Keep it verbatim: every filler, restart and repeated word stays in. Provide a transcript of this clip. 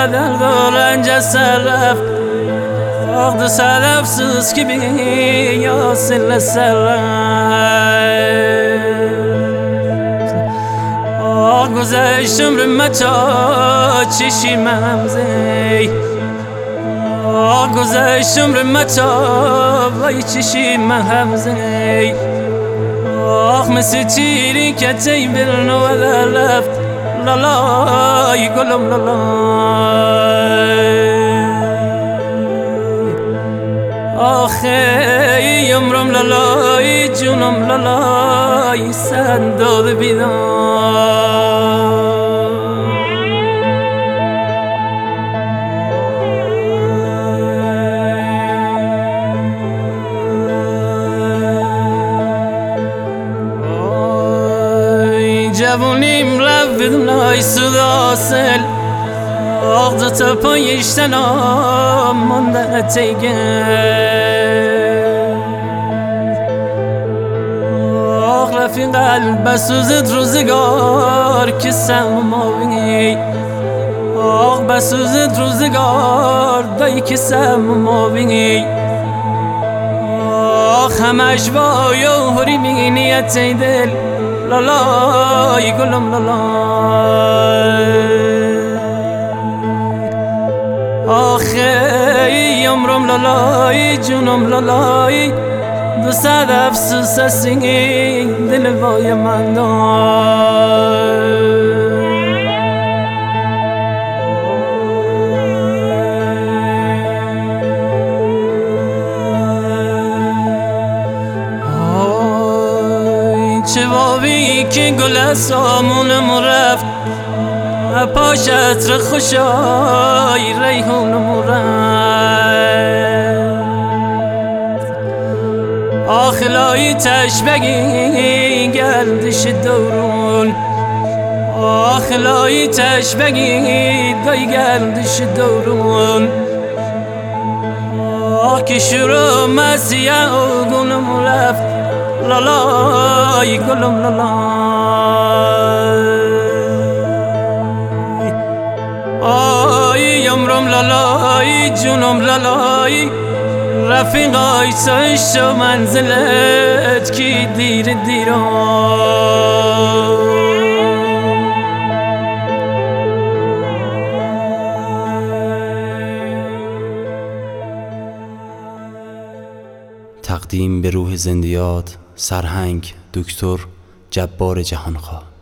دل رنج سلف آخد سلفسız gibi yasille آه گذشتم رمه تا چشیمم زی آه گذشتم رمه تا وای چشیمم زی آه مثل تیری که تی برنو و لفت لالای گلم لالای آخه عمرم لالای جونم لالای سن داده بیدار جوونیم رفت بدون ای سوداسل آغد تا پایشتنام مانده تیگه آغ رفی قلب بسوزد روزگار که سماوی آغ بسوزد روزگار دایی که سماوی آغ همش بای و هری نیت دل لالای گلم لالای آخه عمرم لالای جونم لالای دو صد افسوس هستی دل وای من دار چه بابی که گل سامونم رفت پاش عطر خوشای ریحونم رفت آخلای تشبگی گردش دورون آخلای تشبگی دای گردش دورون آخ که شروع مسیح و گلم رفت لالای گلم لالای آی عمرم لالای جونم لالای رفیقای سایش و منزلت کی دیر دیران تقدیم به روح زندیات سرهنگ دکتر جبار جهانخواه.